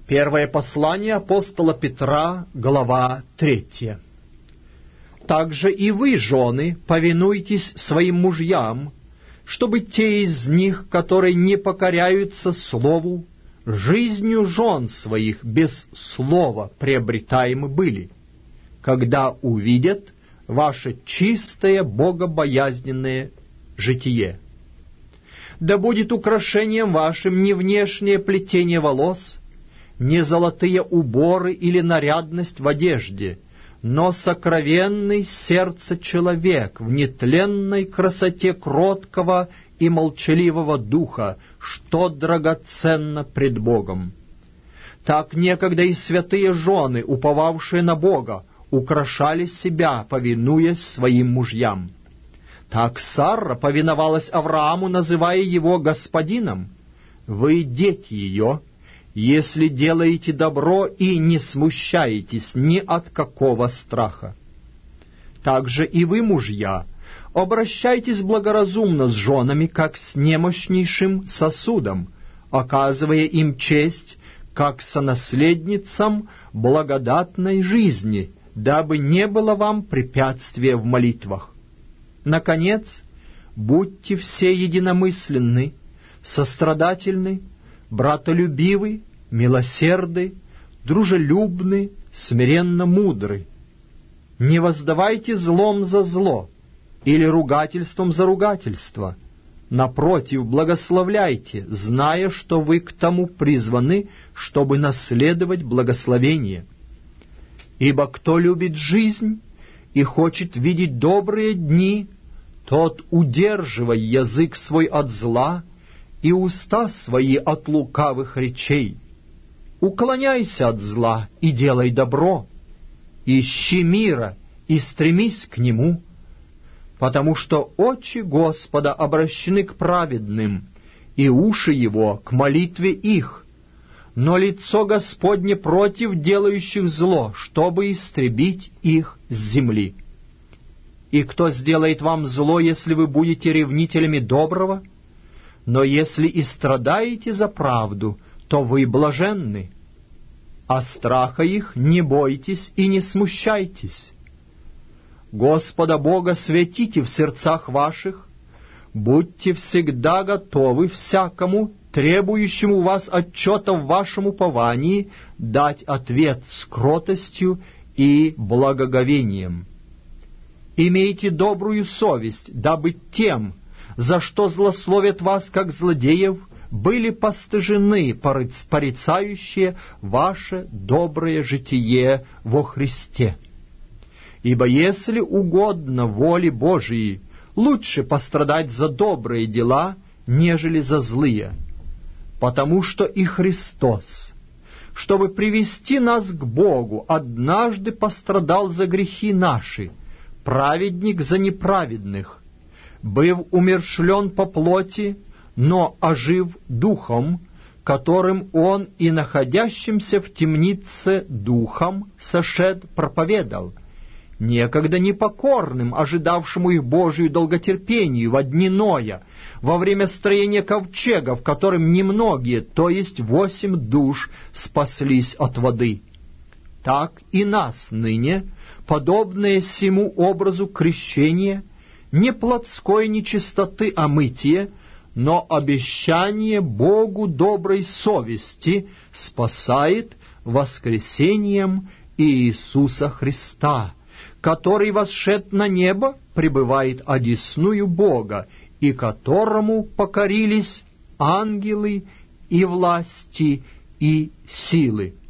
Первое послание апостола Петра, глава 3. «Также и вы, жены, повинуйтесь своим мужьям, чтобы те из них, которые не покоряются слову, жизнью жен своих без слова приобретаемы были, когда увидят ваше чистое богобоязненное житие. Да будет украшением вашим не внешнее плетение волос, не золотые уборы или нарядность в одежде, но сокровенный сердце человек в нетленной красоте кроткого и молчаливого духа, что драгоценно пред Богом. Так некогда и святые жены, уповавшие на Бога, украшали себя, повинуясь своим мужьям. Так Сарра повиновалась Аврааму, называя его господином. Вы дети ее, если делаете добро и не смущаетесь ни от какого страха. Также и вы, мужья, обращайтесь благоразумно с женами, как с немощнейшим сосудом, оказывая им честь, как сонаследницам благодатной жизни, дабы не было вам препятствия в молитвах. Наконец, будьте все единомысленны, сострадательны, братолюбивы, милосерды, дружелюбны, смиренно мудры. Не воздавайте злом за зло или ругательством за ругательство. Напротив, благословляйте, зная, что вы к тому призваны, чтобы наследовать благословение. Ибо кто любит жизнь и хочет видеть добрые дни, тот удерживай язык свой от зла и уста свои от лукавых речей. Уклоняйся от зла и делай добро, ищи мира и стремись к нему, потому что очи Господа обращены к праведным, и уши Его к молитве их, но лицо Господне против делающих зло, чтобы истребить их с земли. И кто сделает вам зло, если вы будете ревнителями доброго? Но если и страдаете за правду, то вы блаженны. А страха их не бойтесь и не смущайтесь. Господа Бога святите в сердцах ваших, будьте всегда готовы всякому, требующему у вас отчета в вашем уповании, дать ответ с кротостью и благоговением. Имейте добрую совесть, дабы тем, за что злословят вас, как злодеев, были постыжены порицающие ваше доброе житие во Христе. Ибо если угодно воле Божией, лучше пострадать за добрые дела, нежели за злые, потому что и Христос, чтобы привести нас к Богу, однажды пострадал за грехи наши, праведник за неправедных, быв умерщвлен по плоти, но ожив духом, которым он и находящимся в темнице духом сошед проповедал, некогда непокорным, ожидавшему их Божию долготерпению во дни Ноя, во время строения ковчега, в котором немногие, то есть 8 душ, спаслись от воды. Так и нас ныне, подобное сему образу крещения, не плотской нечистоты омытие, но обещание Богу доброй совести спасает воскресением Иисуса Христа, который, восшед на небо, пребывает одесную Бога, и которому покорились ангелы и власти и силы.